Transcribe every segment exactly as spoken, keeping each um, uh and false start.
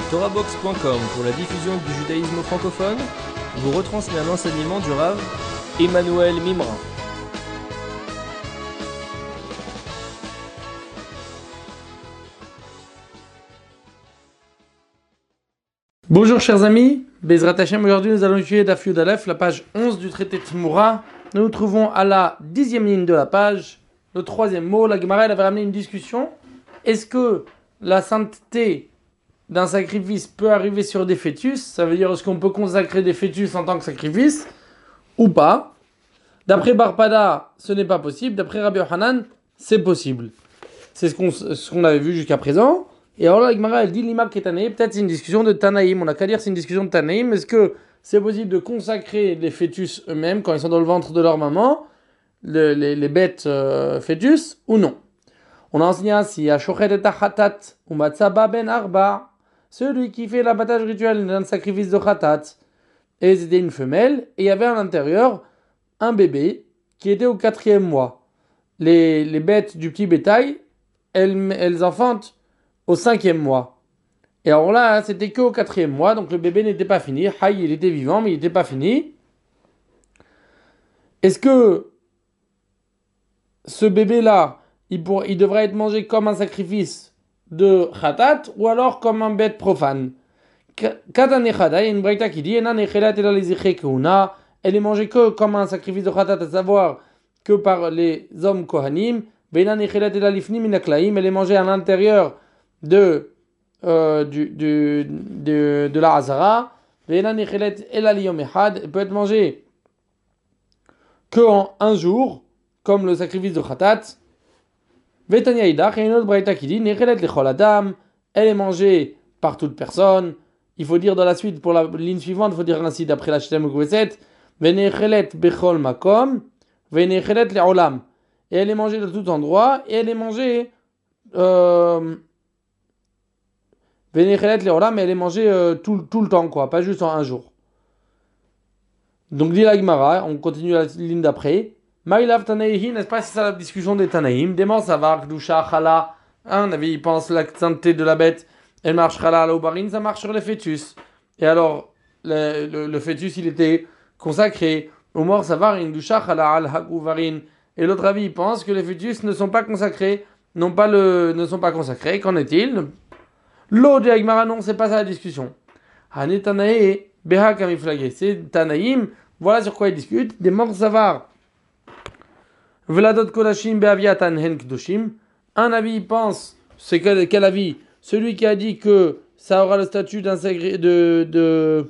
Torahbox point com pour la diffusion du judaïsme francophone vous retransmet un enseignement du Rav Emmanuel Mimra. Bonjour chers amis, Bezrat Hashem, aujourd'hui nous allons étudier Daf Yud Aleph, la page onze du traité Tmura. Nous nous trouvons à la dixième ligne de la page, le troisième mot. La Gemara elle avait ramené une discussion. Est-ce que la sainteté d'un sacrifice peut arriver sur des fœtus? Ça veut dire est-ce qu'on peut consacrer des fœtus en tant que sacrifice ou pas? D'après Barpada, ce n'est pas possible. D'après Rabbi Yochanan, c'est possible. C'est ce qu'on, ce qu'on avait vu jusqu'à présent. Et alors là, la Gemara, elle dit l'imam Ketanaïm, peut-être c'est une discussion de Tanaïm. On n'a qu'à dire c'est une discussion de Tanaïm. Est-ce que c'est possible de consacrer les fœtus eux-mêmes quand ils sont dans le ventre de leur maman, le, les, les bêtes euh, fœtus, ou non? On a enseigné ainsi à Shochet et Tachatat, ou Matzaba ben Arba, celui qui fait l'abattage rituel d'un sacrifice de Khatat, et c'était une femelle, et il y avait à l'intérieur un bébé qui était au quatrième mois. Les, les bêtes du petit bétail, elles, elles enfantent au cinquième mois. Et alors là, c'était que au quatrième mois, donc le bébé n'était pas fini. Haï, il était vivant, mais il n'était pas fini. Est-ce que ce bébé-là, il, pour, il devrait être mangé comme un sacrifice de Khatat ou alors comme un bête profane? Katane Khada, il y a une braïta qui dit elle est mangée que comme un sacrifice de Khatat, à savoir que par les hommes Kohanim. Elle est mangée à l'intérieur de, euh, du, du, de, de la Hazara. Elle peut être mangée que en un jour, comme le sacrifice de Khatat. Vetania Idach, il y a une autre braïta qui dit elle est mangée par toute personne. Il faut dire dans la suite, pour la ligne suivante, il faut dire ainsi d'après la Shem Kouveset Venechelet Bechol Makom, Venechelet Leolam. Et elle est mangée de tout endroit, et elle est mangée euh, Venechelet Leolam, et elle est mangée euh, tout, tout le temps, quoi, pas juste en un jour. Donc dit la Gemara, on continue la ligne d'après. Maïlav Tanaïhi, n'est-ce pas, c'est ça la discussion des Tanaïm. Dément, ça va, Kdusha, Chala. Un avis, il pense la sainteté de la bête, elle marche Chala, la Ubarin, ça marche sur les fœtus. Et alors, le, le, le fœtus, il était consacré. Au mort, ça va, Kdusha, Chala, al Ubarin. Et l'autre avis, il pense que les fœtus ne sont pas consacrés, non pas le, ne sont pas consacrés. Qu'en est-il? L'eau de Agmara, non, c'est pas ça la discussion. Hane Tanaï, Beha Kamiflagé. C'est Tanaïm, voilà sur quoi ils discutent. Des morts savar. Vladot Kodashim Beaviatan Hen Kdoshim. Un avis pense, c'est quel, quel avis? Celui qui a dit que ça aura le statut d'un sacré de, de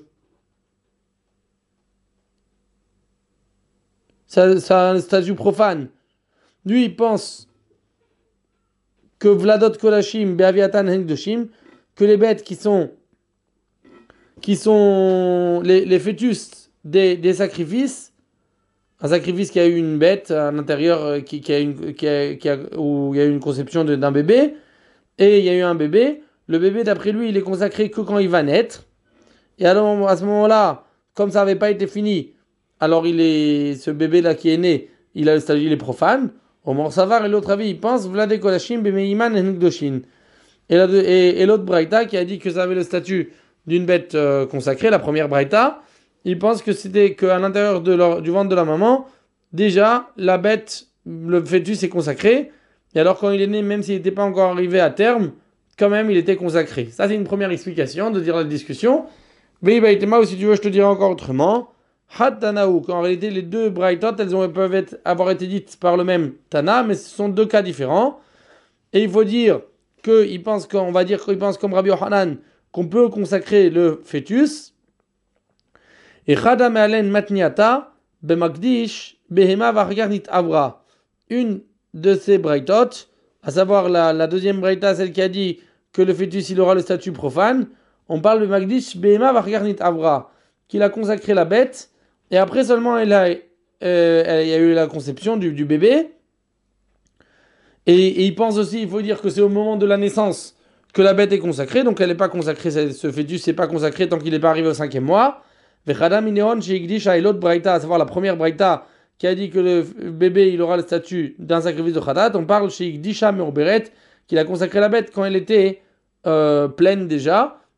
ça, ça a un statut profane. Lui il pense que Vladot Kodashim Beaviatan Hen Kdoshim, que les bêtes qui sont qui sont les, les fœtus des, des sacrifices. Un sacrifice qui a eu une bête à l'intérieur, qui, qui a une, qui a, qui a, où il y a eu une conception de, d'un bébé, et il y a eu un bébé. Le bébé, d'après lui, il est consacré que quand il va naître. Et alors, à ce moment-là, comme ça n'avait pas été fini, alors il est, ce bébé-là qui est né, il a le statut, il est profane. Au mort savar, et l'autre avis, il pense, Vladé Kodashim, Bemeiman et Nukdoshin. Et, et, et l'autre Braïta qui a dit que ça avait le statut d'une bête euh, consacrée, la première Braïta, il pense que c'était qu'à l'intérieur de leur, du ventre de la maman, déjà, la bête, le fœtus est consacré. Et alors, quand il est né, même s'il n'était pas encore arrivé à terme, quand même, il était consacré. Ça, c'est une première explication de dire la discussion. Mais ou si tu veux, je te dirai encore autrement. Hat-Tanaou, qu'en réalité, les deux braïtot, elles ont, peuvent être, avoir été dites par le même Tana, mais ce sont deux cas différents. Et il faut dire qu'il pense, qu'on va dire qu'il pense comme Rabbi Yochanan, qu'on peut consacrer le fœtus. Et Chada Me'alen Matniata, Bemakdish, Behema Vargarnit Avra. Une de ces braïtot, à savoir la, la deuxième braïta, celle qui a dit que le fœtus il aura le statut profane, on parle de Makdish, Behema Vargarnit Avra, qu'il a consacré la bête, et après seulement il a, euh, il y a eu la conception du, du bébé. Et, et il pense aussi, il faut dire que c'est au moment de la naissance que la bête est consacrée, donc elle n'est pas consacrée, ce fœtus n'est pas consacré tant qu'il n'est pas arrivé au cinquième mois. Vechada mineon chez Igdisha et l'autre braïta, à savoir la première braïta qui a dit que le bébé il aura le statut d'un sacrifice de Khatat, on parle chez Igdisha Merberet qu'il a consacré la bête quand elle était euh, pleine déjà,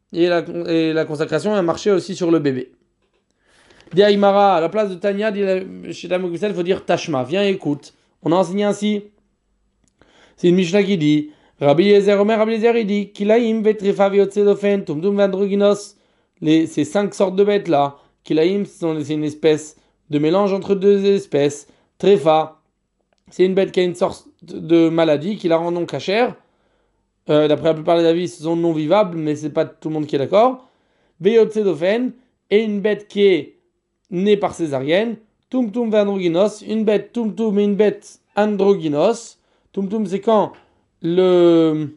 et la, et la consacration a marché aussi sur le bébé. Dit Aïmara, à la place de Tanya, dit la- chez la Mokusel, il faut dire Tashma, viens écoute. On a enseigné ainsi. C'est une Mishnah qui dit Rabbi Yezer Omer, Rabbi Yezer, il dit Kilaim vetrifa viotzedofen, tumdum vandroginos. Les, ces cinq sortes de bêtes là. Kilaim, c'est une espèce de mélange entre deux espèces. Trefa, c'est une bête qui a une sorte de maladie qui la rend non cachère. Euh, d'après la plupart des avis, ce sont non vivables, mais c'est pas tout le monde qui est d'accord. Veotzedofen, et une bête qui est née par césarienne. Tumtum vandroginos, une bête tumtum et une bête androgynos. Tumtum, c'est quand le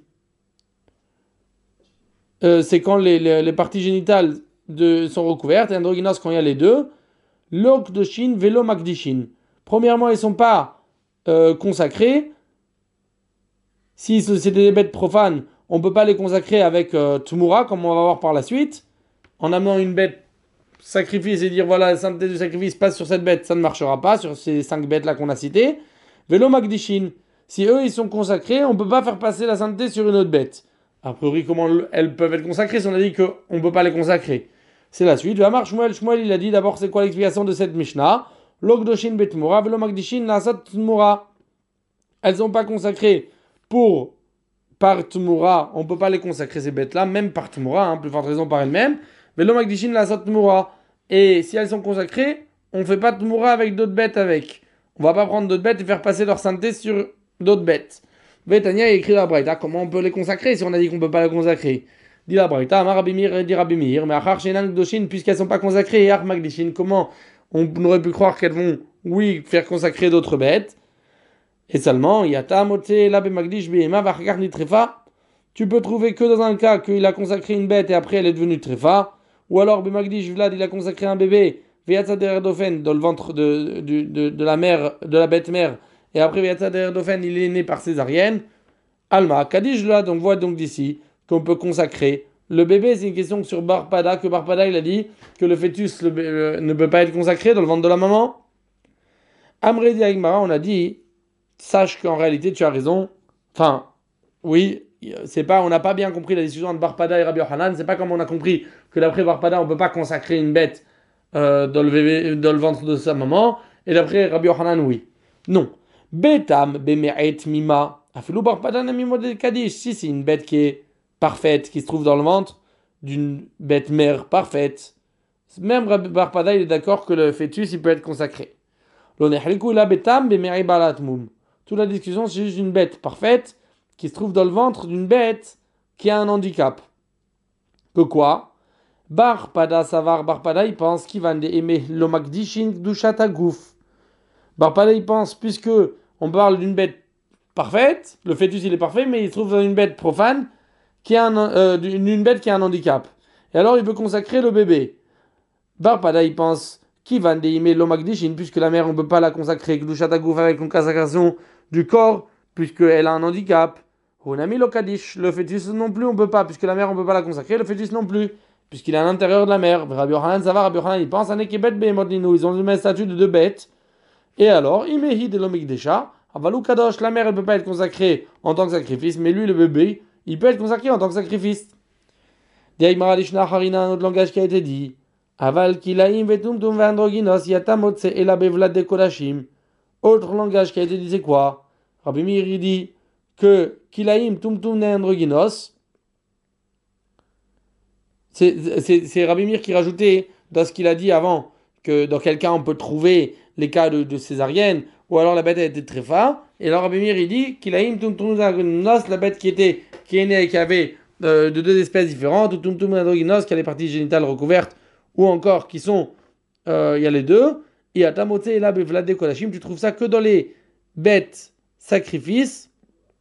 euh, c'est quand les, les, les parties génitales de, sont recouvertes, et androgynos quand il y a les deux. Lokdoshin, velo makdishin. Premièrement, ils ne sont pas euh, consacrés. Si c'était des bêtes profanes, on ne peut pas les consacrer avec euh, Tumura, comme on va voir par la suite. En amenant une bête sacrifice et dire voilà, la sainteté du sacrifice passe sur cette bête, ça ne marchera pas sur ces cinq bêtes-là qu'on a citées. Velo makdishin. Si eux, ils sont consacrés, on ne peut pas faire passer la sainteté sur une autre bête. A priori, comment elles peuvent être consacrées si on a dit qu'on ne peut pas les consacrer? C'est la suite. Amar Shmuel, Shmuel, il a dit d'abord, c'est quoi l'explication de cette Mishnah? Logdoshin betmura, velo magdishin nasat tmura. Elles ne sont pas consacrées pour par tmura. On ne peut pas les consacrer, ces bêtes-là, même par tmura, hein, plus forte raison par elles-mêmes. Velo magdishin nasat tmura. Et si elles sont consacrées, on ne fait pas tmura avec d'autres bêtes avec. On ne va pas prendre d'autres bêtes et faire passer leur sainteté sur d'autres bêtes. Vetania a écrit la Braïta. Comment on peut les consacrer si on a dit qu'on ne peut pas les consacrer? Dit la Braïta, Amar Rabimir, dit Rabimir, mais Achar Shenan Gdoshin, puisqu'elles ne sont pas consacrées, et Arch Magdishin, comment on aurait pu croire qu'elles vont, oui, faire consacrer d'autres bêtes? Et seulement, Yata Mote, Labe Magdish, Behema, Vachgar Nitrefa, tu peux trouver que dans un cas qu'il a consacré une bête et après elle est devenue Trefa, ou alors Bemagdish Vlad, il a consacré un bébé, Veyatsa Deredofen, dans le ventre de, de, de, de la mère, de la bête mère, et après Veyatsa Deredofen, il est né par césarienne. Alma, Kadish là, donc voit donc d'ici qu'on peut consacrer. Le bébé, c'est une question sur Barpada, que Barpada il a dit que le fœtus le, le, ne peut pas être consacré dans le ventre de la maman. Amredi Agmara, on a dit, sache qu'en réalité tu as raison. Enfin, oui, c'est pas, on n'a pas bien compris la discussion entre Barpada et Rabbi Yochanan. C'est pas comme on a compris que d'après Barpada, on peut pas consacrer une bête euh, dans, le bébé, dans le ventre de sa maman. Et d'après Rabbi Yochanan, oui. Non. Betam, Beme'et, Mima. Si c'est une bête qui est parfaite, qui se trouve dans le ventre d'une bête mère parfaite, même Rabbi Barpada il est d'accord que le fœtus il peut être consacré. Toute la discussion c'est juste une bête parfaite qui se trouve dans le ventre d'une bête qui a un handicap. Que quoi? Barpada savar Barpada il pense qu'il va aimer l'omakdishin dushata gouf. Barpada il pense puisque on parle d'une bête parfaite, le fœtus il est parfait, mais il se trouve dans une bête profane, qui a un, euh, une bête qui a un handicap. Et alors il veut consacrer le bébé. Barpada il pense qu'il va aimer l'omakdishin, puisque la mère on ne peut pas la consacrer, Gdushataguf avec une consacration du corps, puisqu'elle a un handicap. Honami lokadish, le fœtus non plus on ne peut pas, puisque la mère on ne peut pas la consacrer, le fœtus non plus, puisqu'il est à l'intérieur de la mère. Rabbi Yochanan, ça va, Rabbi Yochanan il pense à nekebet behemodlinu, ils ont le même statut de deux bêtes. Et alors, imehi de l'omikdesha. Avalou Kadosh, la mère, elle ne peut pas être consacrée en tant que sacrifice, mais lui, le bébé, il peut être consacré en tant que sacrifice. Diaïmara Lishna Harina, un autre langage qui a été dit. Aval Kilaim Vetum Tum Vandroginos, Yatamotse et la Bevlad de Kodashim. Autre langage qui a été dit, c'est quoi? Rabbi Meir, il dit que Kilaim Tum Tum Androginos, c'est, c'est, c'est Rabbi Meir qui rajoutait dans ce qu'il a dit avant, que dans quel cas on peut trouver les cas de, de césarienne, ou alors la bête a été tréfa, et alors Rabbi Meir il dit qu'il a une tumtum la bête qui était qui est née et qui avait euh, de deux espèces différentes, ou tumtum androgynos qui a les parties génitales recouvertes, ou encore qui sont euh, il y a les deux, et à tamote et la bevlade kolashim, tu trouves ça que dans les bêtes sacrifices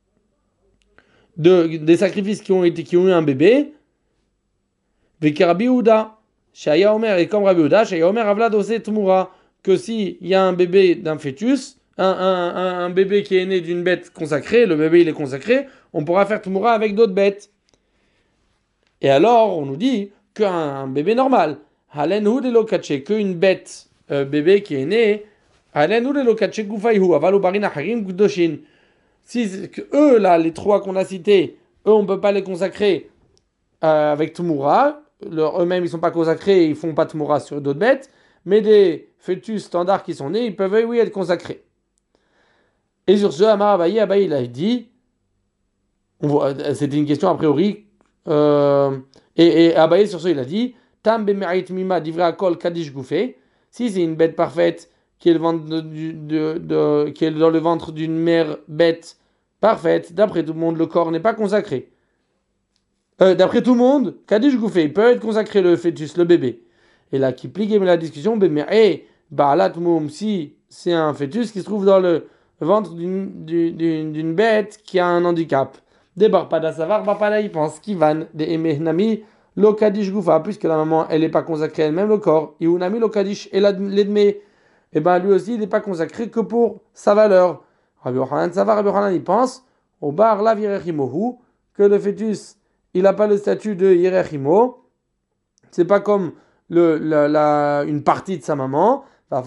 de, des sacrifices qui ont été qui ont eu un bébé. Vekarabi Ouda, Shaya Omer, et comme Rabbi Ouda, Shaya Omer Avlad Ose Tmura, que s'il y a un bébé d'un fœtus, un, un, un, un bébé qui est né d'une bête consacrée, le bébé il est consacré, on pourra faire Tmura avec d'autres bêtes. Et alors, on nous dit qu'un bébé normal, Halen Hu de Lokache, qu'une bête euh, bébé qui est né, Halen Hu de Lokache Gufaihu, Avalo Barina Harim Gudoshin. Si eux, là, les trois qu'on a cités, eux, on ne peut pas les consacrer euh, avec Tumura. Leur- Eux-mêmes, ils ne sont pas consacrés, ils ne font pas Tumura sur d'autres bêtes. Mais des fœtus standards qui sont nés, ils peuvent, oui, être consacrés. Et sur ce, Amar Abaye, Abaye, il a dit, on voit- c'était une question a priori, euh, et, et Abaye, sur ce, il a dit, Tam bemerit mima divra kol kadish goufé. Si c'est une bête parfaite qui est, le ventre de- de- de- qui est dans le ventre d'une mère bête parfaite, d'après tout le monde, le corps n'est pas consacré. Euh, d'après tout le monde, Kadish Gouffé, il peut être consacré le fœtus, le bébé. Et là, qui plique la discussion, ben, mais hey, bah là, tout le monde, si c'est un fœtus qui se trouve dans le ventre d'une, d'une, d'une bête qui a un handicap. Des barpada savar, barpada, il pense, Kivan, des emehnami, lo Kadish Goufa, puisque la maman, elle n'est pas consacrée elle-même, le corps, et unami lo Kadish, et l'edme, et ben lui aussi, il n'est pas consacré que pour sa valeur. Rabbi Yochanan savar, Rabbi Yochanan, il pense, au bar la virechimohu, que le fœtus, il n'a pas le statut de Yerechimo. C'est pas comme le, la, la, une partie de sa maman.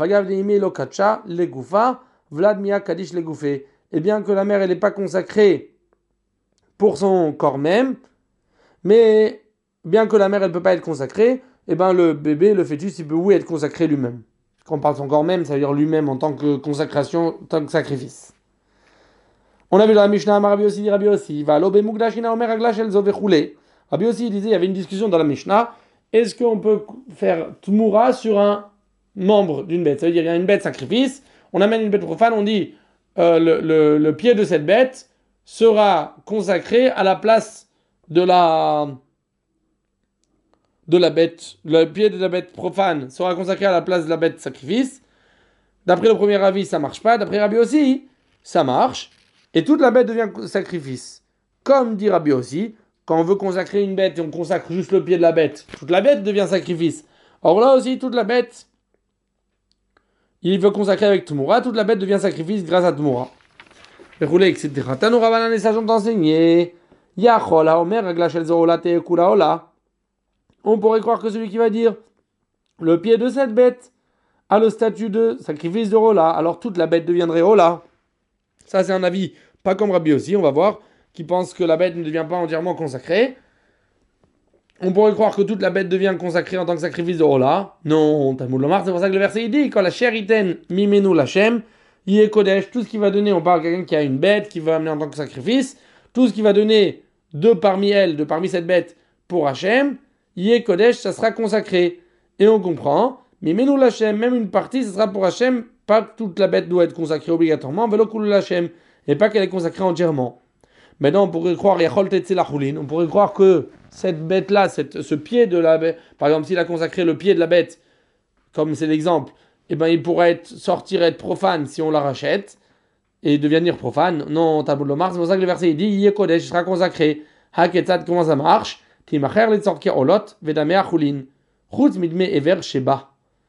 Et bien que la mère elle n'est pas consacrée pour son corps même, mais bien que la mère elle ne peut pas être consacrée, et ben le bébé, le fœtus, il peut oui être consacré lui-même. Quand on parle de son corps même, ça veut dire lui-même en tant que consacration, en tant que sacrifice. On a vu dans la Mishnah, Rabbi aussi dit Rabbi aussi, va l'obé mugdashina omer aglash el zovechule. Rabbi aussi disait, il y avait une discussion dans la Mishnah, est-ce qu'on peut faire tmoura sur un membre d'une bête? Ça veut dire, il y a une bête sacrifice, on amène une bête profane, on dit, euh, le, le, le pied de cette bête sera consacré à la place de la, de la bête, le pied de la bête profane sera consacré à la place de la bête sacrifice. D'après le premier avis, ça marche pas, d'après Rabbi aussi, ça marche. Et toute la bête devient sacrifice. Comme dit Rabbi aussi, quand on veut consacrer une bête et on consacre juste le pied de la bête, toute la bête devient sacrifice. Or là aussi, toute la bête, il veut consacrer avec Tmoura, toute la bête devient sacrifice grâce à Tmoura. Et roulé, et cetera. Tanoura Banan, les sages ont enseigné. Yachol haomer aglachel zorola teekula ola. On pourrait croire que celui qui va dire le pied de cette bête a le statut de sacrifice de Rola, alors toute la bête deviendrait Rola. Ça, c'est un avis pas comme Rabbi aussi, on va voir, qui pense que la bête ne devient pas entièrement consacrée. On pourrait croire que toute la bête devient consacrée en tant que sacrifice de Rola. Non, Talmud Lomar, c'est pour ça que le verset il dit quand la chair iten mimenu lachem, yé kodesh, tout ce qu'il va donner, on parle de quelqu'un qui a une bête, qui va amener en tant que sacrifice, tout ce qu'il va donner de parmi elle, de parmi cette bête pour Hachem, yé kodesh, ça sera consacré. Et on comprend. Mais menou l'Hachem, même une partie, ce sera pour Hachem, pas que toute la bête doit être consacrée obligatoirement, velo koulou l'Hachem, et pas qu'elle est consacrée entièrement. Maintenant, on pourrait croire, on pourrait croire que cette bête-là, cette, ce pied de la bête, par exemple, s'il a consacré le pied de la bête, comme c'est l'exemple, eh ben, il pourrait être, sortir être profane si on la rachète, et devenir profane. Non, Talmud Lomar, c'est pour ça que le verset il dit, Yé Kodesh, il sera consacré. Haketzad, comment ça marche? Timacher le tzorki olot, vedame achulin. Chutz midme ever sheba.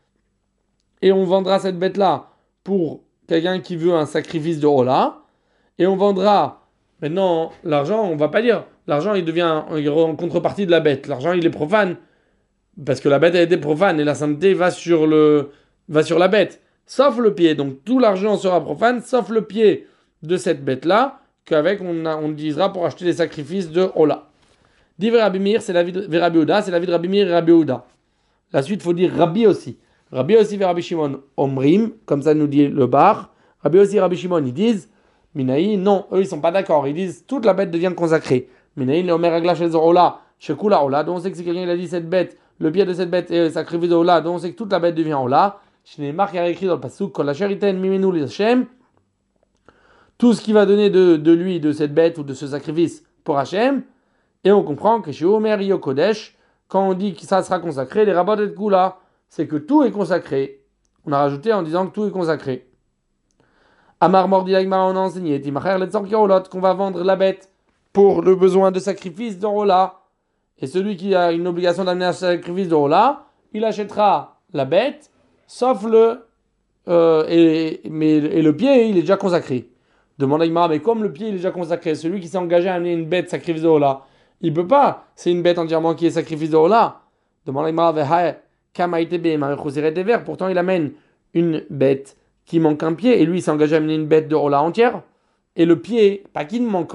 Et on vendra cette bête-là pour quelqu'un qui veut un sacrifice de Ola. Et on vendra, maintenant, l'argent, on va pas dire, l'argent il devient en contrepartie de la bête. L'argent il est profane, parce que la bête a été profane, et la sainteté va sur, le, va sur la bête. Sauf le pied, donc tout l'argent sera profane, sauf le pied de cette bête-là, qu'avec on, a, on utilisera pour acheter des sacrifices de Ola. Dit Rabbi Meir, c'est l'avis de Rabbi Ouda, c'est l'avis de Rabbi Meir et Rabbi Ouda. La suite, il faut dire Rabbi aussi. Rabbi aussi et Rabbi Shimon Omrim, comme ça nous dit le bar. Rabbi aussi et Rabbi Shimon, ils disent, Minaï, non, eux ils sont pas d'accord. Ils disent, toute la bête devient consacrée. Minaï, le Omer Aglash el Zorola, Shekula Ola, donc on sait que c'est quelqu'un qui a dit cette bête, le pied de cette bête est sacrifié de Ola, donc on sait que toute la bête devient Ola. Shneimar qui a écrit dans le Pasuk, quand la charitaine mimenu l'Hachem, tout ce qui va donner de, de lui, de cette bête ou de ce sacrifice pour Hachem, et on comprend que chez Omer Yokodesh, quand on dit que ça sera consacré, les rabbins de Kula, c'est que tout est consacré. On a rajouté en disant que tout est consacré. Amar Mordiagma, on a enseigné, Timacher le Tzorkiolot, qu'on va vendre la bête pour le besoin de sacrifice d'Orola. Et celui qui a une obligation d'amener un sacrifice d'Orola, il achètera la bête, sauf le. Euh, et, mais, et le pied, il est déjà consacré. Demande à Imara, mais comme le pied il est déjà consacré, celui qui s'est engagé à amener une bête sacrifice d'Orola, il peut pas. C'est une bête entièrement qui est sacrifice d'Orola. Demande à Imara, pourtant il amène une bête qui manque un pied, et lui il s'est engagé à amener une bête de Ola entière, et le pied, pas qu'il ne manquant,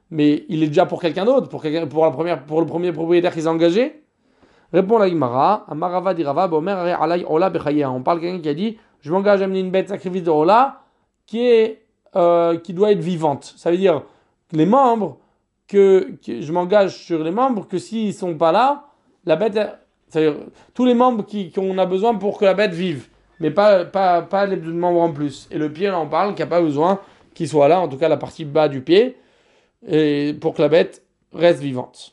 mais il est déjà pour quelqu'un d'autre, pour, quelqu'un, pour, la première, pour le premier propriétaire qui s'est engagé. Répond la Gemara, Amarava dirava, Bomer alay ola bechaya. On parle de quelqu'un qui a dit, je m'engage à amener une bête sacrifice de ola qui, est, euh, qui doit être vivante. Ça veut dire que les membres, que, que je m'engage sur les membres que s'ils ne sont pas là, la bête, c'est-à-dire tous les membres qui, qu'on a besoin pour que la bête vive, mais pas, pas, pas les membres en plus. Et le pied, là, on parle qu'il n'y a pas besoin qu'il soit là, en tout cas la partie bas du pied, et pour que la bête reste vivante.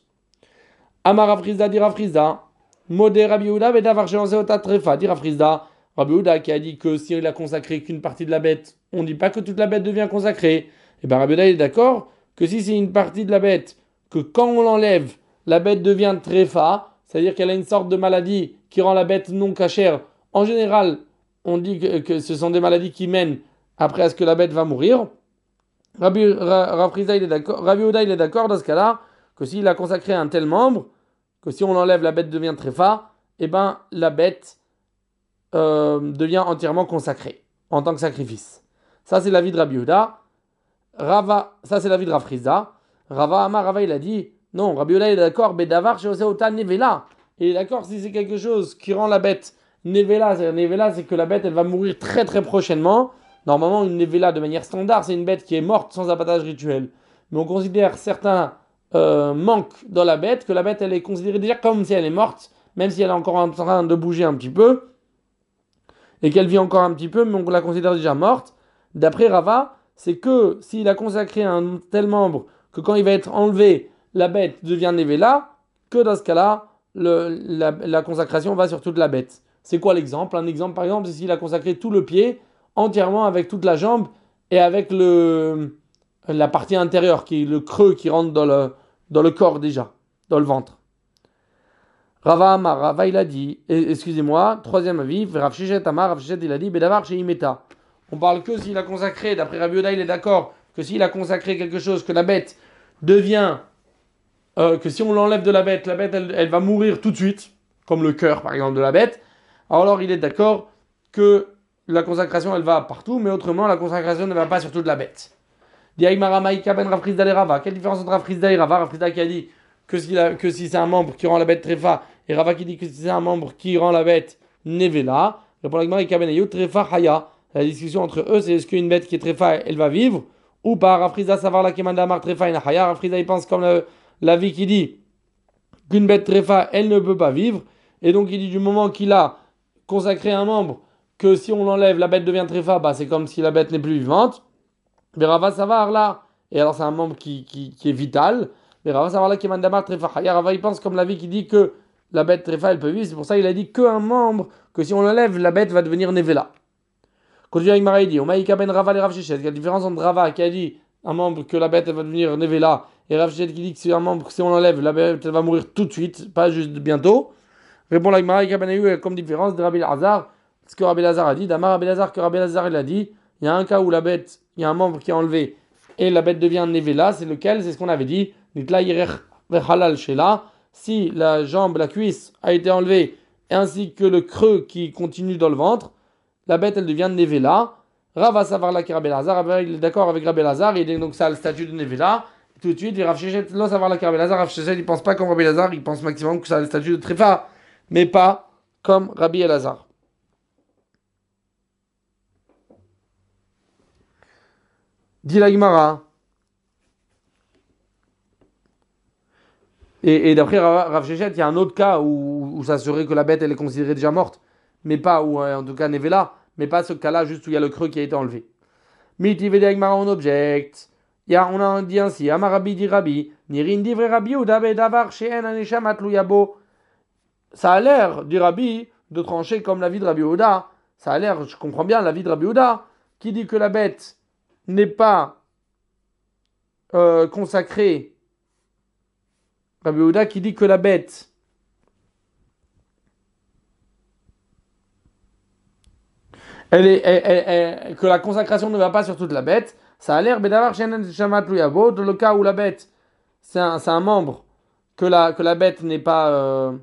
Amar Frizda dit Frizda, Modé Rabbi Yehuda bedavar she'onse ota trefa dit Frizda. Rabbi Yehuda qui a dit que s'il a consacré qu'une partie de la bête, on ne dit pas que toute la bête devient consacrée. Et bien Rabbi Yehuda est d'accord que si c'est une partie de la bête, que quand on l'enlève, la bête devient trefa, c'est-à-dire qu'elle a une sorte de maladie qui rend la bête non cachère. En général, on dit que, que ce sont des maladies qui mènent après à ce que la bête va mourir. Rabbi Yehuda il est d'accord, Rabbi Yehuda il est d'accord dans ce cas-là que s'il a consacré un tel membre, que si on l'enlève, la bête devient tréfa, et ben la bête euh, devient entièrement consacrée en tant que sacrifice. Ça c'est l'avis de Rabbi Yehuda. Rava, ça c'est l'avis de Rav Frizda. Rava Amar Rava il a dit non, Rabbi Yehuda il est d'accord, bedavar she'oseota nevela. Il est d'accord si c'est quelque chose qui rend la bête nevela, c'est nevela, c'est que la bête elle va mourir très très prochainement. Normalement une nevela de manière standard c'est une bête qui est morte sans abattage rituel. Mais on considère certains Euh, manque dans la bête, que la bête elle est considérée déjà comme si elle est morte, même si elle est encore en train de bouger un petit peu, et qu'elle vit encore un petit peu, mais on la considère déjà morte. D'après Rava, c'est que s'il a consacré un tel membre, que quand il va être enlevé, la bête devient nevela, que dans ce cas-là, le, la, la consacration va sur toute la bête. C'est quoi l'exemple? Un exemple par exemple, c'est s'il a consacré tout le pied, entièrement avec toute la jambe, et avec le, la partie intérieure, qui est le creux qui rentre dans le dans le corps déjà, dans le ventre. Rava Amar, Rava il a dit, excusez-moi, troisième avis, Rav Sheshet Amar, Rav Sheshet il a dit, Bedavar chez Imeta. On parle que s'il a consacré, d'après Rabbi Yehuda il est d'accord, que s'il a consacré quelque chose, que la bête devient, euh, que si on l'enlève de la bête, la bête elle, elle va mourir tout de suite, comme le cœur par exemple de la bête, alors il est d'accord que la consacration elle va partout, mais autrement la consacration ne va pas sur toute la bête. Quelle différence entre Rav Frizda et Rava? Rav Frizda qui a dit que si, la, que si c'est un membre qui rend la bête tréfa, et Rava qui dit que si c'est un membre qui rend la bête nevela. Répond la Gemara Kabenayut tréfa haya. La discussion entre eux, c'est est-ce qu'une bête qui est tréfa, elle va vivre ou pas? Rav Frizda savoir la kemanda mar tréfa et haya. Rav Frizda il pense comme la, la vie qui dit qu'une bête tréfa, elle ne peut pas vivre, et donc il dit du moment qu'il a consacré un membre, que si on l'enlève, la bête devient tréfa, bah c'est comme si la bête n'est plus vivante. Mais Rava savoir là, et alors c'est un membre qui, qui, qui est vital, mais Rava savoir là qui est mandamar trefa. Rava il pense comme la vie qui dit que la bête trefa elle peut vivre, c'est pour ça qu'il a dit qu'un membre, que si on l'enlève, la bête va devenir nevela. Continue avec Mara, il dit, Omaïka ben Rava et Rav Sheshet, il y a la différence entre Rava qui a dit un membre que la bête elle va devenir nevela, et Rav Sheshet qui dit que c'est un membre que si on l'enlève, la bête elle va mourir tout de suite, pas juste bientôt. Répond la Mara, ben comme différence de Rabbi Lazar, ce que Rabbi Lazar a dit, d'Amar Rabbi Lazar que Rabbi Lazar il a dit, il y a un cas où la bête, il y a un membre qui est enlevé et la bête devient nevela, c'est lequel? C'est ce qu'on avait dit. Si la jambe, la cuisse a été enlevée, ainsi que le creux qui continue dans le ventre, la bête elle devient nevela. Rava savoir la Rabbi Lazar, il est d'accord avec Rabbi Lazar, il est donc ça le statut de nevela. Tout de suite, Rav Sheshet, là savoir la Rabbi Lazar, Rav Sheshet il pense pas comme Rabbi Lazar, il pense maximum que ça a le statut de trefa, mais pas comme Rabbi Elazar. Dit la Gemara. Et, et d'après Rav Sheshet, il y a un autre cas où, où ça serait que la bête elle est considérée déjà morte, mais pas, ou en tout cas nevela, mais pas ce cas-là juste où il y a le creux qui a été enlevé. Miti vede Gemara on objecte. Il y a, on a dit ainsi, Amarabi dit Rabbi, Nirin divre Rabbi ou dabe davar she'en anesham atluyabo. Ça a l'air, dit Rabbi, de trancher comme la vie de Rabbi Yehuda. Ça a l'air, je comprends bien la vie de Rabbi Yehuda, qui dit que la bête n'est pas euh, consacrée. Rabbi Yehuda qui dit que la bête elle est, elle, elle, elle, que la consacration ne va pas sur toute la bête. Ça a l'air bedavar she'en shamat luyabo, dans le cas où la bête c'est un, c'est un membre que la, que la bête n'est pas euh,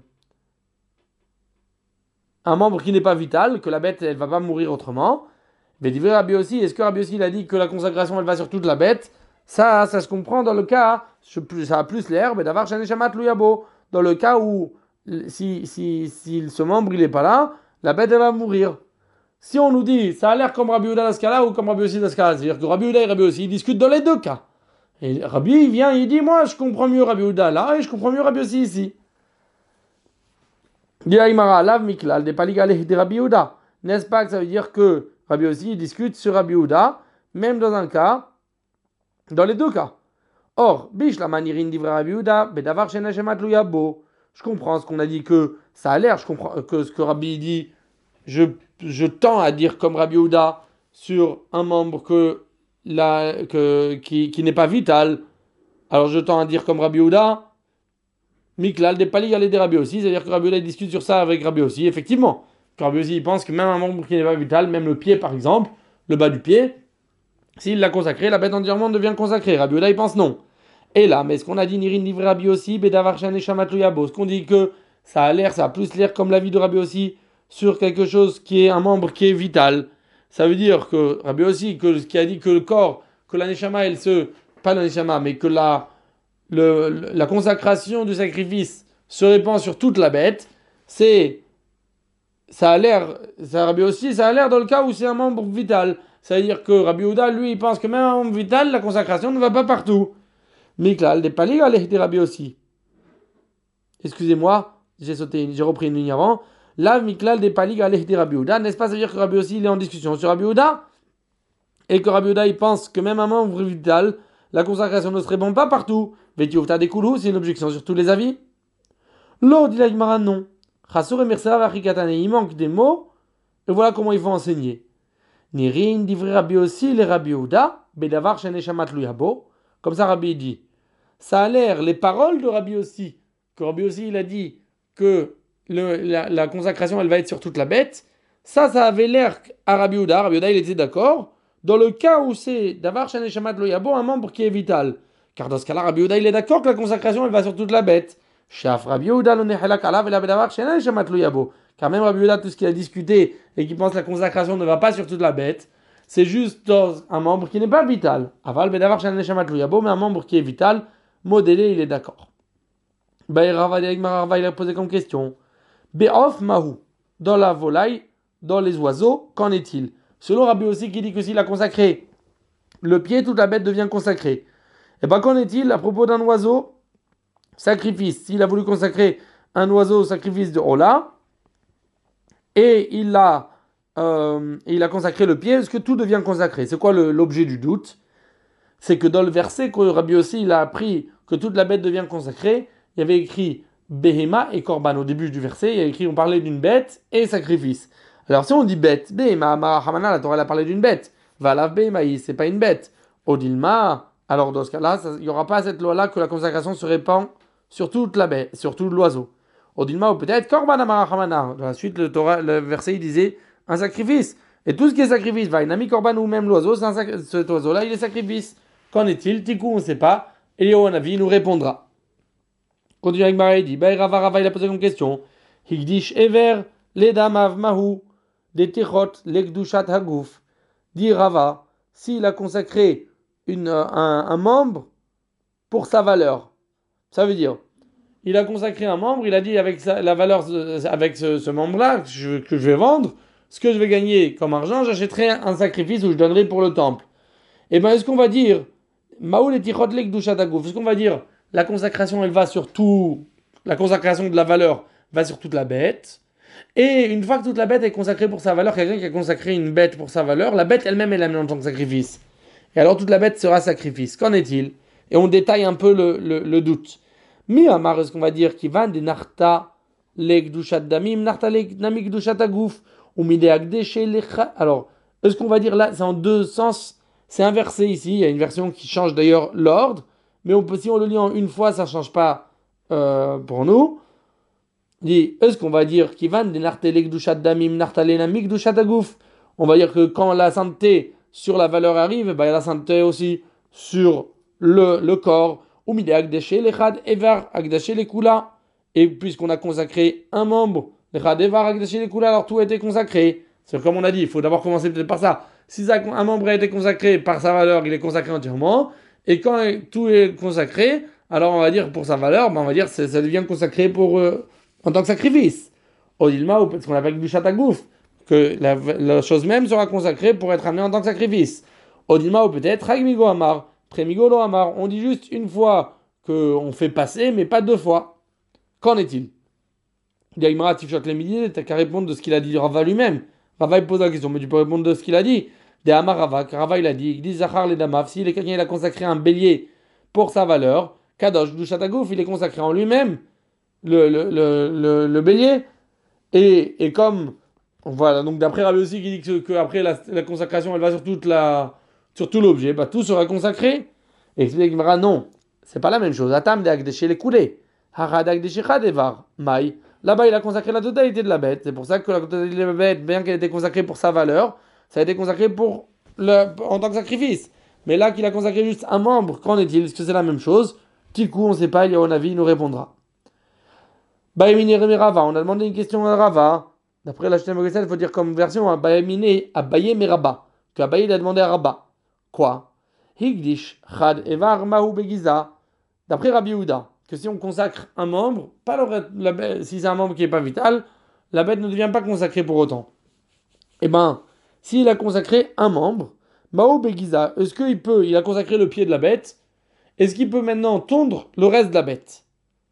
un membre qui n'est pas vital, que la bête elle va pas mourir autrement. Mais dit Rabbi aussi, est-ce que Rabbi aussi il a dit que la consacration elle va sur toute la bête? Ça, ça se comprend dans le cas, ça a plus l'air, mais d'avoir Shaneshamat Luyabo. Dans le cas où, si, si, si ce membre il n'est pas là, la bête elle va mourir. Si on nous dit, ça a l'air comme Rabbi Yehuda Laskala ou comme Rabbi Yossi Laskala, c'est-à-dire que Rabbi Yehuda et Rabbi Yossi, ils discutent dans les deux cas. Et Rabbi, il vient, il dit, moi, je comprends mieux Rabbi Yehuda là, et je comprends mieux Rabbi Yossi ici. N'est-ce pas que ça veut dire que Rabbi Yossi discute sur Rabbi Yehuda, même dans un cas, dans les deux cas. Or, bish la manirin d'ivra Rabbi Yehuda, bedavar shenachemat luyabo. Je comprends ce qu'on a dit que ça a l'air, je comprends que ce que Rabbi dit, je, je tends à dire comme Rabbi Yehuda sur un membre que, la, que, qui, qui n'est pas vital. Alors je tends à dire comme Rabbi Yehuda, Miklal des Pali des Rabbi aussi, c'est-à-dire que Rabbi Yehuda discute sur ça avec Rabbi aussi, effectivement. Que Rabbi aussi il pense que même un membre qui n'est pas vital, même le pied par exemple, le bas du pied, s'il l'a consacré, la bête entièrement devient consacrée. Rabbi Yehuda il pense non. Et là, mais ce qu'on a dit Nirin Livre Rabbi aussi, Bedavar Shan et Shamat Luyabo, ce qu'on dit que ça a l'air, ça a plus l'air comme l'avis de Rabbi aussi sur quelque chose qui est un membre qui est vital. Ça veut dire que Rabbi aussi, que, qui a dit que le corps, que la Neshama, elle se, pas la Neshama, mais que la Le, la consacration du sacrifice se répand sur toute la bête, c'est, ça a l'air, ça Rabbi aussi, ça a l'air dans le cas où c'est un membre vital. Ça veut dire que Rabbi Yehuda, lui, il pense que même un membre vital, la consacration ne va pas partout. Miklal, des palis, des Rabbi aussi. Excusez-moi, j'ai sauté, j'ai repris une ligne avant. Là, Miklal, des palis, des Rabbi Yehuda, n'est-ce pas? Ça veut dire que Rabbi aussi, il est en discussion sur Rabbi Yehuda, et que Rabbi Yehuda, il pense que même un membre vital, la consacration ne se répand pas partout. Vétioufta des Koulou, c'est une objection sur tous les avis. L'eau dit la Gemara non. Chassour et Mersera Vachikatane, il manque des mots, et voilà comment ils vont enseigner. Nirin d'ivri Rabbi aussi, les Rabbi Yehuda, Bedavar Shaneshamat Luyabo. Comme ça, Rabbi dit. Ça a l'air, les paroles de Rabbi aussi, que Rabbi aussi, il a dit que le, la, la consacration, elle va être sur toute la bête. Ça, ça avait l'air à Rabbi Yehuda. Rabbi Yehuda, il était d'accord. Dans le cas où c'est Davar Shaneshamat Luyabo, un membre qui est vital. Car dans ce cas-là, Rabbi Yehuda, il est d'accord que la consacration, elle va sur toute la bête. Shaf Rabbi Yehuda, le nehelak alav et la bedavar sheneshamat luyabo. Car même Rabbi Yehuda, tout ce qu'il a discuté et qui pense que la consacration ne va pas sur toute la bête, c'est juste dans un membre qui n'est pas vital. Aval bedavar sheneshamat luyabo, mais un membre qui est vital, modélé, il est d'accord. Baï Rava il a posé comme question. Be'of mahu, dans la volaille, dans les oiseaux, qu'en est-il? Selon Rabbi aussi qui dit que s'il a consacré le pied, toute la bête devient consacrée. Et bien qu'en est-il à propos d'un oiseau? Sacrifice. S'il a voulu consacrer un oiseau au sacrifice de Ola, et il a, euh, il a consacré le pied, est-ce que tout devient consacré? C'est quoi le, l'objet du doute? C'est que dans le verset que Rabbi aussi il a appris que toute la bête devient consacrée, il y avait écrit Behema et Korban. Au début du verset, il y a écrit, on parlait d'une bête et sacrifice. Alors si on dit bête, Behema, Hamana, la Torah elle a parlé d'une bête. Valav Behema, c'est pas une bête. Odilma, alors dans ce cas-là, il n'y aura pas cette loi-là que la consacration se répand sur toute la bête, sur tout l'oiseau. Odilma ou peut-être Korban Amara. Dans la suite, le, Torah, le verset il disait un sacrifice. Et tout ce qui est sacrifice, va une amie Korban ou même l'oiseau, sac... cet oiseau-là, il est sacrifice. Qu'en est-il? Tikou, on ne sait pas. Eliyahu Hanavi nous répondra. Continue avec Marie, il dit Baï Rava Rava, il a posé comme question. Higdish Ever, Ledamav Mahu, des Tichot, Lekdushat Hagouf. Dit Rava, s'il a consacré une, un, un membre pour sa valeur. Ça veut dire, il a consacré un membre, il a dit avec sa, la valeur, avec ce, ce membre-là que je, que je vais vendre, ce que je vais gagner comme argent, j'achèterai un, un sacrifice où je donnerai pour le temple. Et bien, est-ce qu'on va dire, Maoul et Tichotlek Dushatagouf, est-ce qu'on va dire, la consacration, elle va sur tout, la consacration de la valeur va sur toute la bête, et une fois que toute la bête est consacrée pour sa valeur, quelqu'un qui a consacré une bête pour sa valeur, la bête elle-même est la même en tant que sacrifice. Et alors toute la bête sera sacrifice. Qu'en est-il? Et on détaille un peu le, le, le doute. Mi amar, est-ce qu'on va dire qui va des narta legdushat damim, narta namik dushat agouf, ou mideagdeshe lecha. Alors, est-ce qu'on va dire là, c'est en deux sens, c'est inversé ici, il y a une version qui change d'ailleurs l'ordre, mais on peut, si on le lit en une fois, ça ne change pas euh, pour nous. Dit, est-ce qu'on va dire qui va des narta legdushat damim, narta namik dushat agouf? On va dire que quand la sainteté sur la valeur arrive, bah, il y a la sainteté aussi sur le, le corps. Et puisqu'on a consacré un membre, alors tout a été consacré. C'est comme on a dit, il faut d'abord commencer peut-être par ça. Si un membre a été consacré par sa valeur, il est consacré entièrement. Et quand tout est consacré, alors on va dire pour sa valeur, ben on va dire que ça devient consacré pour, euh, en tant que sacrifice. Odilma, ou ce qu'on appelle du chatagouf, que la, la chose même sera consacrée pour être amenée en tant que sacrifice. Odilma, ou peut-être Ragmigo Amar, Premigo Lo Amar. On dit juste une fois qu'on fait passer, mais pas deux fois. Qu'en est-il? Gaïmara Tifshot Lemidi, t'as qu'à répondre de ce qu'il a dit Rava lui-même. Rava il pose la question, mais tu peux répondre de ce qu'il a dit. De Amar Rava, Rava il a dit, il dit Zachar les Damav, si quelqu'un il a consacré un bélier pour sa valeur, Kadosh du Chatagouf, il est consacré en lui-même, le, le, le, le, le bélier. Et, et comme, voilà, donc d'après Rabbi aussi qui dit que, que après la, la consacration elle va sur toute la, sur tout l'objet, bah tout sera consacré. Et explique Gemara, non, c'est pas la même chose. Atam de Agdeshe les coulés. Harad Agdeshe Chadevar, Maï. Là-bas, il a consacré la totalité de la bête. C'est pour ça que la totalité de la bête, bien qu'elle ait été consacrée pour sa valeur, ça a été consacré pour le, en tant que sacrifice. Mais là, qu'il a consacré juste un membre, qu'en est-il? Est-ce que c'est la même chose? Petit coup, on ne sait pas, il y a un avis, il nous répondra. Baïmine Rava, on a demandé une question à Rava. D'après la Shtem il faut dire comme version, Baïmine à Baye Meraba. Que Abaye il a demandé à Rabba. Quoi? Higdish Chad Evar Mahu Begiza. D'après Rabbi Yehuda, que si on consacre un membre, pas le, la bête, si c'est un membre qui n'est pas vital, la bête ne devient pas consacrée pour autant. Eh bien, s'il a consacré un membre, Mao Begiza, est-ce qu'il peut, il a consacré le pied de la bête, est-ce qu'il peut maintenant tondre le reste de la bête?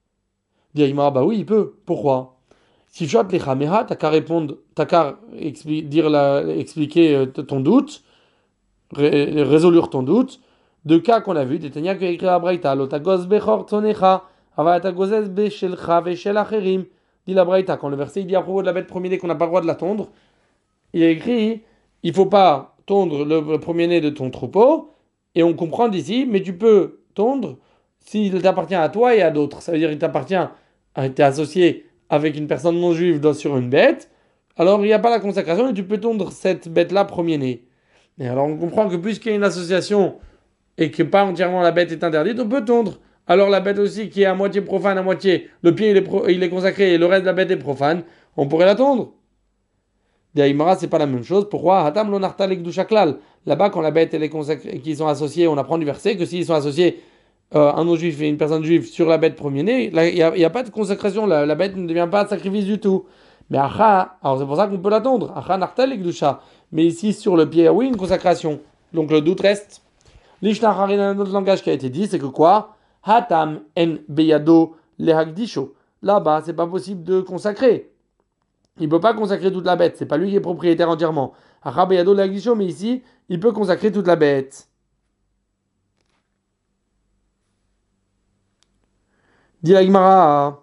Dit bah oui, il peut. Pourquoi? Si tu as les Khameha, t'as qu'à répondre, t'as qu'à expli- dire la, expliquer euh, ton doute, ré, résoudre ton doute, de cas qu'on a vu, Tétania qui a écrit à Braïta, l'otagos bechor tonecha, avatagozes bechelcha vechel acherim, dit la Braïta, quand le verset il dit à propos de la bête premier-né qu'on n'a pas le droit de la tondre, il a écrit, il faut pas tondre le, le premier-né de ton troupeau, et on comprend d'ici, mais tu peux tondre s'il t'appartient à toi et à d'autres. Ça veut dire qu'il t'appartient, tu es associé avec une personne non juive sur une bête, alors il n'y a pas la consacration et tu peux tondre cette bête-là premier-né. Et alors on comprend que puisqu'il y a une association et que pas entièrement la bête est interdite, on peut tondre. Alors la bête aussi qui est à moitié profane, à moitié, le pied il est, pro, il est consacré et le reste de la bête est profane, on pourrait la tondre. Daïmara, c'est pas la même chose. Pourquoi? Hatam lo nartal ekdushaklal. Là-bas, quand la bête elle est consacrée, qu'ils sont associés, on apprend du verset que s'ils sont associés euh, un non-juif et une personne juive sur la bête premier-né, il n'y a, a pas de consacration. La, la bête ne devient pas de sacrifice du tout. Mais acha, alors c'est pour ça qu'on peut la tondre. Acha nartal ekdusha. Mais ici, sur le pied, oui, une consacration. Donc le doute reste. L'ishnachar, un autre langage qui a été dit, c'est que quoi? Hatam en beyado lehagdisho. Là-bas, c'est pas possible de consacrer. Il ne peut pas consacrer toute la bête. C'est pas lui qui est propriétaire entièrement. Acha beyado lehagdisho, mais ici, il peut consacrer toute la bête. Dit la Gemara.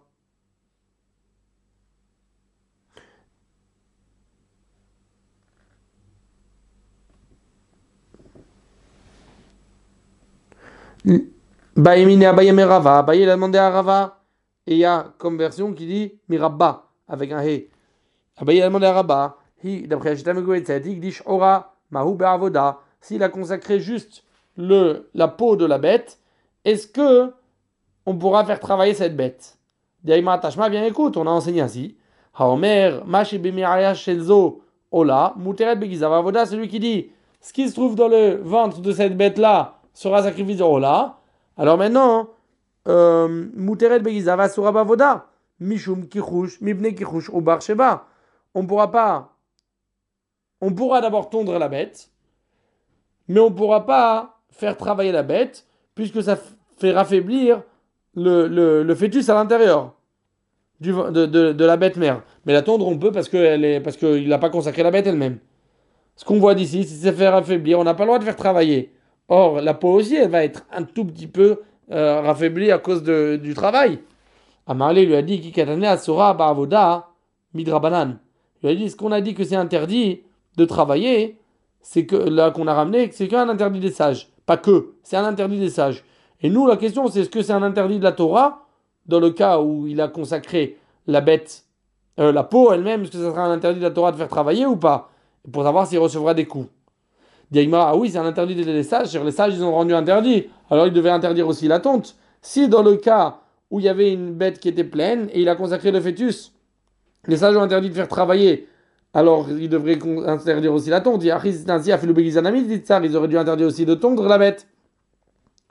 Baïmine Abaye Merava. Abaye il a demandé à Rava. Et il y a comme version qui dit Mirabba avec un he. Abaye il a demandé à Rabba. D'après Hachtam Goetzet, il dit Ora Mahu Be'avoda. S'il a consacré juste le, la peau de la bête, est-ce que on pourra faire travailler cette bête? Daïma Tashma, bien écoute, on a enseigné ainsi. Haomer Mashi Bemiaya Shelzo Ola Muteret Begizava Avoda, celui qui dit ce qui se trouve dans le ventre de cette bête-là sera sacrifié au Ola. Alors maintenant, Muteret Begizava Suraba Voda, Mishum Kichush, Mibne Kichush, Ubar Sheba. On pourra pas. On pourra d'abord tondre la bête, mais on ne pourra pas faire travailler la bête, puisque ça fait raffaiblir le, le, le fœtus à l'intérieur du, de, de, de la bête mère. Mais la tondre, on peut parce qu'il n'a pas consacré la bête elle-même. Ce qu'on voit d'ici, si ça fait affaiblir, on n'a pas le droit de faire travailler. Or, la peau aussi, elle va être un tout petit peu euh, raffaiblie à cause de, du travail. Amarlé lui a dit Kikatane Asura Ba'avoda Midrabanan. Il lui a dit ce qu'on a dit que c'est interdit de travailler, c'est que là qu'on a ramené, c'est qu'un interdit des sages. Pas que, c'est un interdit des sages. Et nous, la question, c'est est-ce que c'est un interdit de la Torah, dans le cas où il a consacré la bête, euh, la peau elle-même, est-ce que ça sera un interdit de la Torah de faire travailler ou pas? Pour savoir s'il recevra des coups. Diagma, ah oui, c'est un interdit des sages, les sages, ils ont rendu interdit. Alors ils devaient interdire aussi la tonte. Si dans le cas où il y avait une bête qui était pleine et il a consacré le fœtus, les sages ont interdit de faire travailler, alors ils devraient interdire aussi la tonte. Ils auraient dû interdire aussi de tondre la bête.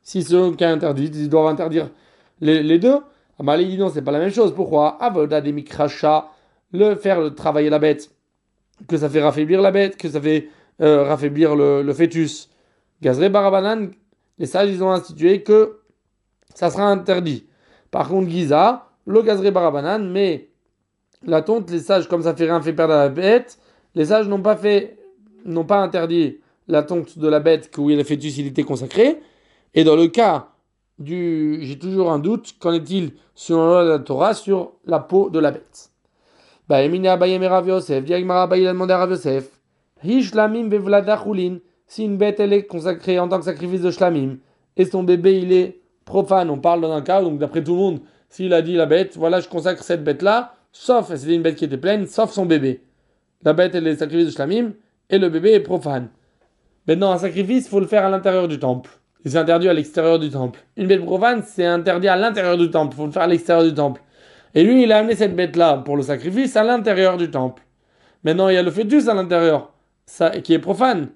Si c'est eux qui interdit, ils doivent interdire les, les deux. Amarli dit non, c'est pas la même chose. Pourquoi? Avoda des mikracha, le faire le travailler la bête, que ça fait raffaiblir la bête, que ça fait euh, raffaiblir le, le fœtus. Gazre barabanan, les sages ils ont institué que ça sera interdit. Par contre, Giza, le gazre barabanan, mais la tonte, les sages, comme ça fait rien fait perdre à la bête, les sages n'ont pas fait, n'ont pas interdit la tonte de la bête où le fœtus il était consacré. Et dans le cas du, j'ai toujours un doute, qu'en est-il selon la Torah sur la peau de la bête? Bah, Emine Abaye Rav Yosef, Diagmara Abaye a demandé à Rav Yosef, Hishlamim Vevlada Chulin, si une bête elle est consacrée en tant que sacrifice de Shlamim, et son bébé il est profane, on parle dans un cas, donc d'après tout le monde, s'il a dit la bête, voilà je consacre cette bête-là, sauf, c'était une bête qui était pleine, sauf son bébé. La bête elle est sacrifice de Shlamim, et le bébé est profane. Maintenant, un sacrifice, il faut le faire à l'intérieur du temple. Et c'est interdit à l'extérieur du temple. Une bête profane, c'est interdit à l'intérieur du temple. Il faut le faire à l'extérieur du temple. Et lui, il a amené cette bête-là pour le sacrifice à l'intérieur du temple. Maintenant, il y a le fœtus à l'intérieur, ça, qui est profane.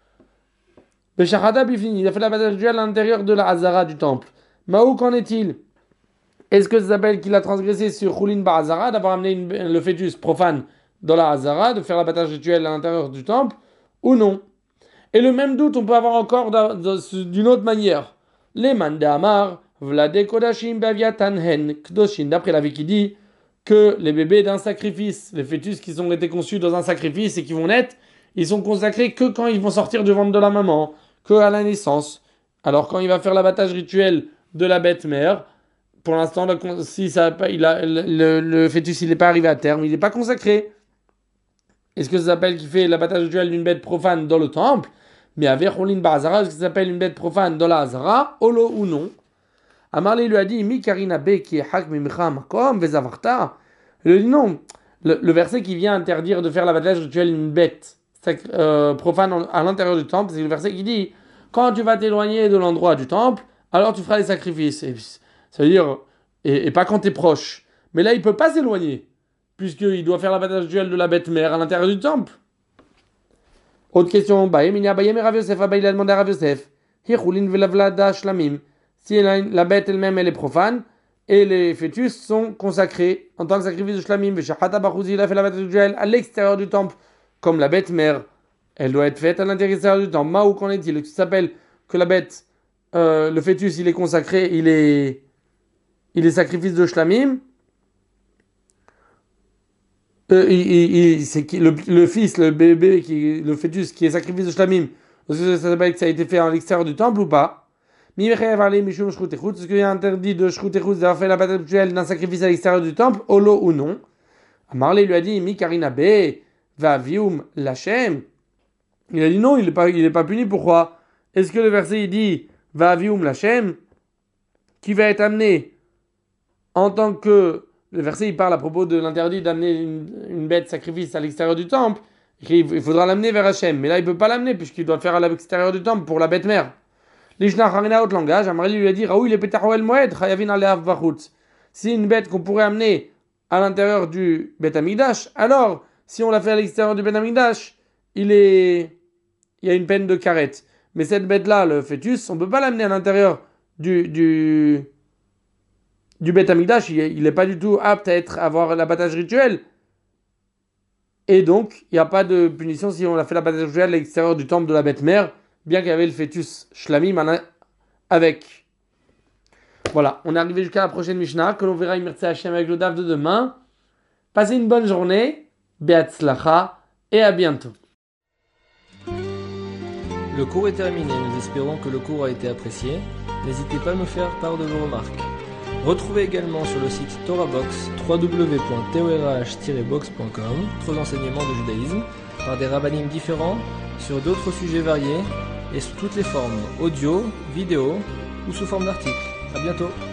Le Shahada Bifini, il a fait la bataille à l'intérieur de la Hazara du temple. Maou, qu'en est-il? Est-ce que ça s'appelle qu'il a transgressé sur Choulin Bar Hazara, d'avoir amené une, le fœtus profane dans la Hazara, de faire la bataille rituelle à l'intérieur du temple, ou non? Et le même doute, on peut avoir encore d'une autre manière. Les mandamar, vlade kodashim baviatan hen kdoshin. D'après la vie qui dit que les bébés d'un sacrifice, les fœtus qui ont été conçus dans un sacrifice et qui vont naître, ils sont consacrés que quand ils vont sortir du ventre de la maman, que à la naissance. Alors quand il va faire l'abattage rituel de la bête mère, pour l'instant, si ça, il a, le, le, le fœtus il n'est pas arrivé à terme, il n'est pas consacré. Est-ce que ça s'appelle qu'il fait l'abattage rituel d'une bête profane dans le temple? Mais avec Cholin Bar Hazara, est-ce que ça s'appelle une bête profane dans la Hazara, Olo ou non? Amarli lui a dit, Mi karina be qui est hak mimcha makom vezavarta. Il lui a dit non. Le, le verset qui vient interdire de faire l'abattage rituel d'une bête euh, profane à l'intérieur du temple, c'est le verset qui dit, quand tu vas t'éloigner de l'endroit du temple, alors tu feras les sacrifices. Et, ça veut dire, et, et pas quand tu es proche. Mais là, il ne peut pas s'éloigner, puisqu'il doit faire l'abattage rituel de la bête mère à l'intérieur du temple. Autre question, il a demandé à Rav Yosef, si la bête elle-même elle est profane et les fœtus sont consacrés en tant que sacrifice de shlamim, il a fait la bête rituelle à l'extérieur du temple, comme la bête mère, elle doit être faite à l'intérieur du temple. Maou qu'en est-il? Ça s'appelle que la bête, euh, le fœtus il est consacré, il est, il est sacrifice de shlamim. Euh, il, il, il, c'est qui, le, le fils, le bébé, qui, le fœtus qui est sacrifice de shlamim, est-ce que ça s'appelle que ça a été fait à l'extérieur du temple ou pas? Est-ce qu'il y a interdit de shrut echutz d'avoir fait la bataille rituelle d'un sacrifice à l'extérieur du temple, holo ou non? Amarle lui a dit, mi karina be va vium lachem. Il a dit non, il n'est pas, il est pas puni. Pourquoi? Est-ce que le verset il dit va vium lachem, qui va être amené en tant que le verset il parle à propos de l'interdit d'amener une, une bête sacrifice à l'extérieur du temple, il faudra l'amener vers Hachem, mais là il peut pas l'amener puisqu'il doit le faire à l'extérieur du temple pour la bête mère. L'Ishna Harina autre langage, Amarli lui a dit Raoui le Petahouel Moed, Chayavin Aleav Vachutz. Si une bête qu'on pourrait amener à l'intérieur du Bet Hamikdash, alors si on l'a fait à l'extérieur du Bet Hamikdash, il est, il y a une peine de karet. Mais cette bête-là, le fœtus, on peut pas l'amener à l'intérieur du du du Bet Hamikdash, il n'est pas du tout apte à être à avoir l'abattage rituel. Et donc, il n'y a pas de punition si on a fait l'abattage rituel à l'extérieur du temple de la bête mère, bien qu'il y avait le fœtus shlamim avec. Voilà, on est arrivé jusqu'à la prochaine Mishnah, que l'on verra Imirtse Hashem avec le daf de demain. Passez une bonne journée, Be'atzlacha, et à bientôt. Le cours est terminé, nous espérons que le cours a été apprécié. N'hésitez pas à nous faire part de vos remarques. Retrouvez également sur le site TorahBox, w w w point torah tiret box point com, d'autres enseignements de judaïsme par des rabbinim différents sur d'autres sujets variés et sous toutes les formes, audio, vidéo ou sous forme d'articles. À bientôt.